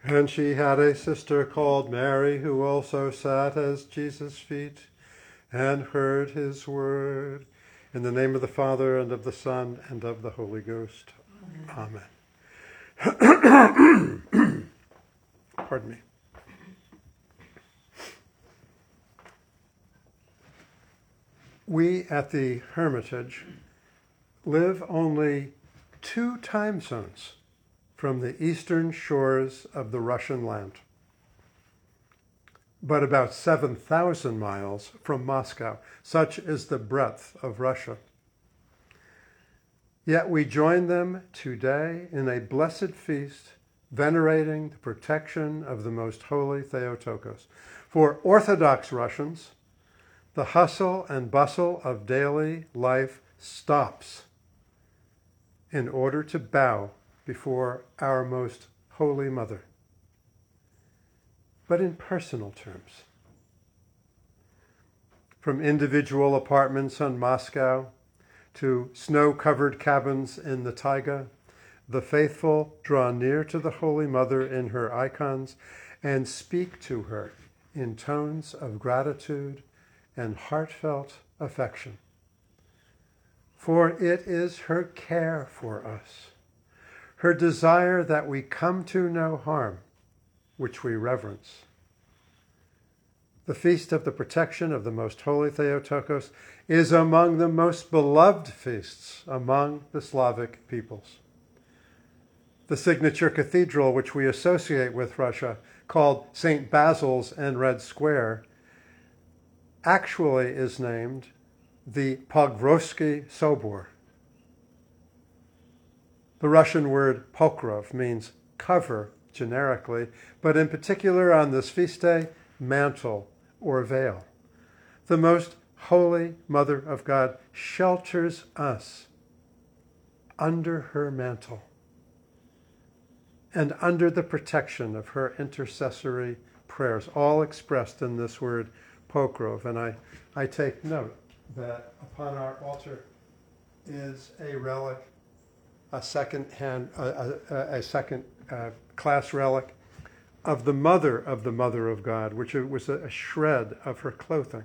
And she had a sister called Mary, who also sat at Jesus' feet and heard his word. In the name of the Father, and of the Son, and of the Holy Ghost. Amen. Pardon me. We at the Hermitage live only 2 time zones from the eastern shores of the Russian land, but about 7,000 miles from Moscow. Such is the breadth of Russia. Yet we join them today in a blessed feast, venerating the protection of the most holy Theotokos. For Orthodox Russians, the hustle and bustle of daily life stops in order to bow before our most holy mother. But in personal terms, from individual apartments in Moscow to snow-covered cabins in the taiga, the faithful draw near to the Holy Mother in her icons and speak to her in tones of gratitude and heartfelt affection. For it is her care for us, her desire that we come to no harm, which we reverence. The feast of the protection of the most holy Theotokos is among the most beloved feasts among the Slavic peoples. The signature cathedral, which we associate with Russia, called St. Basil's in Red Square, actually is named the Pokrovsky Sobor. The Russian word pokrov means cover generically, but in particular on this feast day, mantle or veil. The most holy Mother of God shelters us under her mantle and under the protection of her intercessory prayers, all expressed in this word pokrov. And I take note that upon our altar is a relic, a second class relic of the Mother of God, which was a shred of her clothing.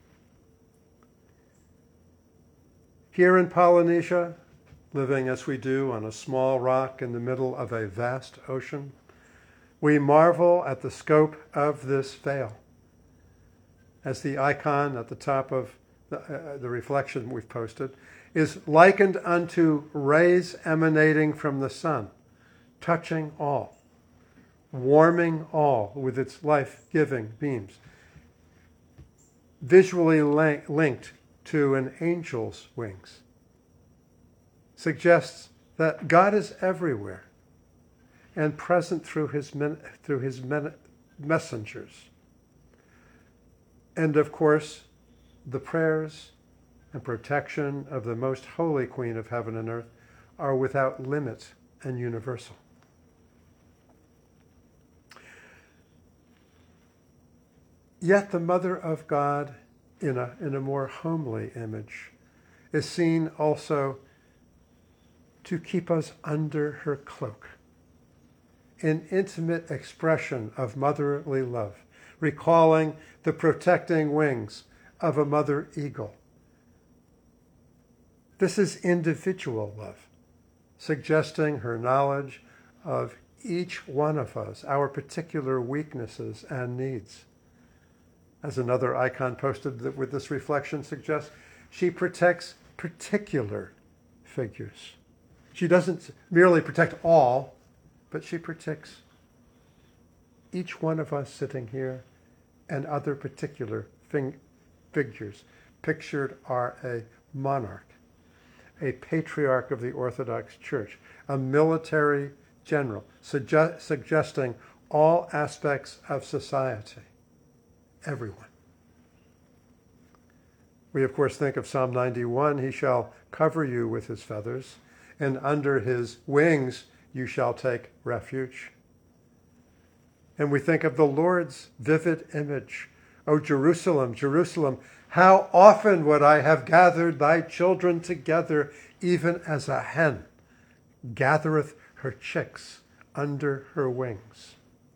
Here in Polynesia, living as we do on a small rock in the middle of a vast ocean, we marvel at the scope of this veil. As the icon at the top of the reflection we've posted is likened unto rays emanating from the sun, touching all, warming all with its life-giving beams, visually linked to an angel's wings, suggests that God is everywhere and present through his messengers. And of course, the prayers and protection of the most holy Queen of heaven and earth are without limit and universal. Yet the Mother of God, in a more homely image, is seen also to keep us under her cloak, an intimate expression of motherly love, recalling the protecting wings of a mother eagle. This is individual love, suggesting her knowledge of each one of us, our particular weaknesses and needs. As another icon posted with this reflection suggests, she protects particular figures. She doesn't merely protect all, but she protects each one of us sitting here and other particular figures. Pictured are a monarch, a patriarch of the Orthodox Church, a military general, suggesting all aspects of society, everyone. We, of course, think of Psalm 91, he shall cover you with his feathers, and under his wings you shall take refuge. And we think of the Lord's vivid image. O Jerusalem, Jerusalem, how often would I have gathered thy children together, even as a hen gathereth her chicks under her wings.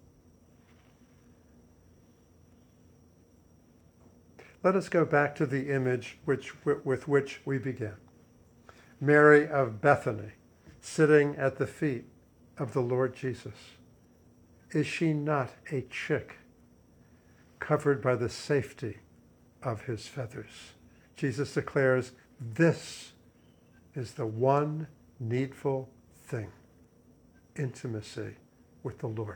let us go back to the image with which we began. Mary of Bethany, sitting at the feet of the Lord Jesus. Is she not a chick covered by the safety of his feathers? Jesus declares, this is the one needful thing, intimacy with the Lord.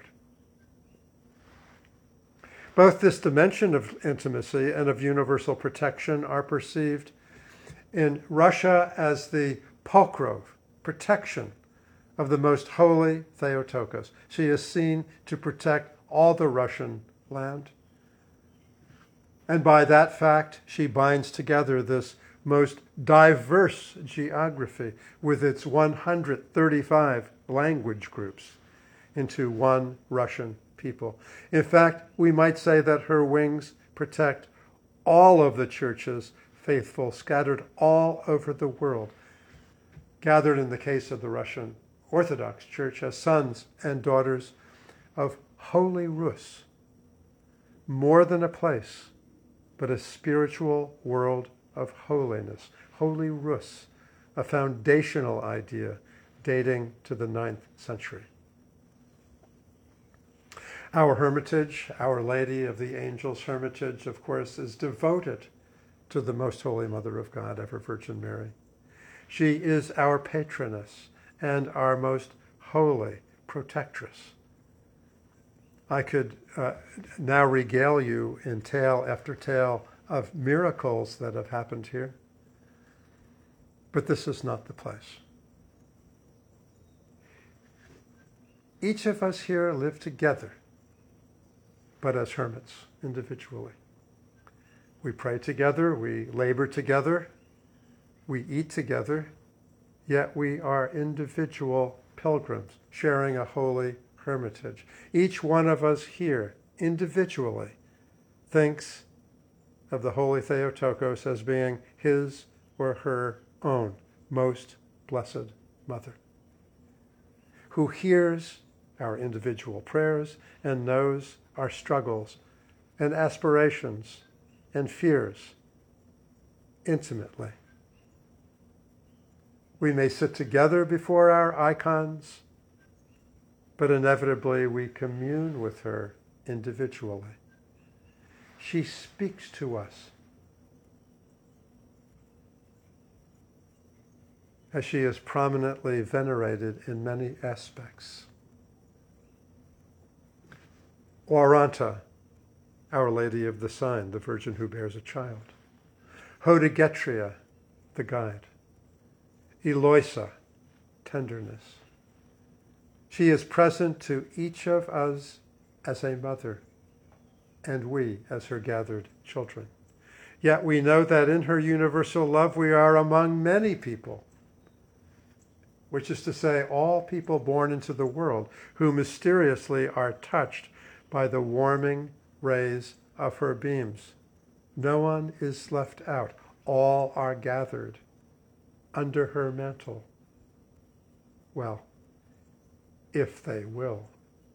Both this dimension of intimacy and of universal protection are perceived in Russia as the Pokrov, protection of the most holy Theotokos. She is seen to protect all the Russian land. And by that fact, she binds together this most diverse geography with its 135 language groups into one Russian people. In fact, we might say that her wings protect all of the church's faithful scattered all over the world, gathered in the case of the Russian Orthodox Church as sons and daughters of Holy Rus, more than a place, but a spiritual world of holiness. Holy Rus, a foundational idea dating to the 9th century. Our hermitage, Our Lady of the Angels Hermitage, of course, is devoted to the Most Holy Mother of God, Ever Virgin Mary. She is our patroness and our most holy protectress. I could now regale you in tale after tale of miracles that have happened here, but this is not the place. Each of us here live together, but as hermits, individually. We pray together, we labor together, we eat together, yet we are individual pilgrims sharing a holy hermitage. Each one of us here, individually, thinks of the Holy Theotokos as being his or her own most blessed mother, who hears our individual prayers and knows our struggles and aspirations and fears intimately. We may sit together before our icons, but inevitably we commune with her individually. She speaks to us as she is prominently venerated in many aspects. Oranta, Our Lady of the Sign, the Virgin who bears a child. Hodegetria, the guide. Eloisa, tenderness. She is present to each of us as a mother, and we as her gathered children. Yet we know that in her universal love we are among many people, which is to say all people born into the world who mysteriously are touched by the warming rays of her beams. No one is left out. All are gathered under her mantle. Well, if they will.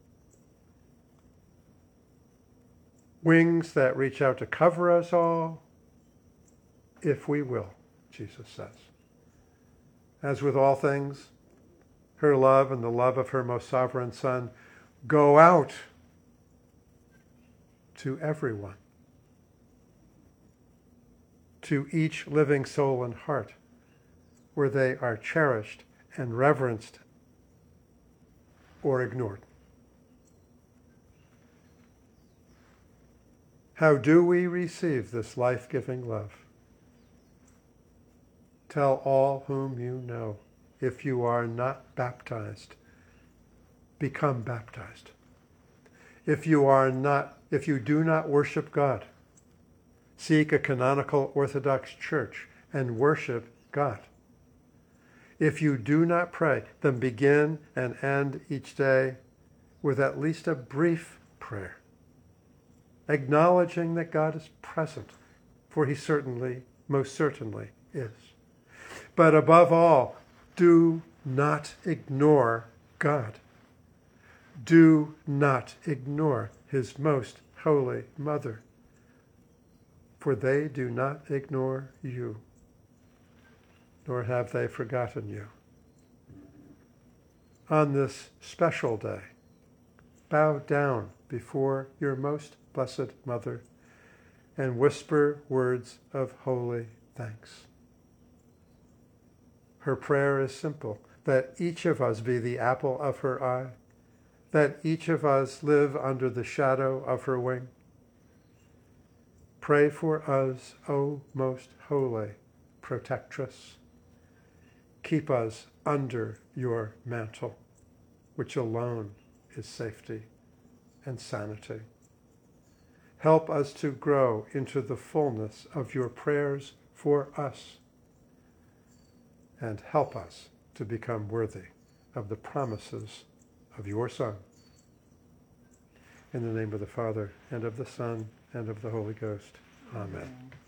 Wings that reach out to cover us all, if we will, Jesus says. As with all things, her love and the love of her most sovereign Son go out to everyone, to each living soul and heart, where they are cherished and reverenced or ignored. How do we receive this life-giving love? Tell all whom you know, if you are not baptized, become baptized. If you do not worship God, seek a canonical Orthodox church and worship God. If you do not pray, then begin and end each day with at least a brief prayer, acknowledging that God is present, for he certainly, most certainly is. But above all, do not ignore God. Do not ignore his most holy mother. for they do not ignore you, nor have they forgotten you. On this special day, bow down before your most blessed Mother and whisper words of holy thanks. Her prayer is simple, that each of us be the apple of her eye, that each of us live under the shadow of her wing. Pray for us, O most holy protectress. Keep us under your mantle, which alone is safety and sanity. Help us to grow into the fullness of your prayers for us, and help us to become worthy of the promises of your Son. In the name of the Father, and of the Son, and of the Holy Ghost. Amen.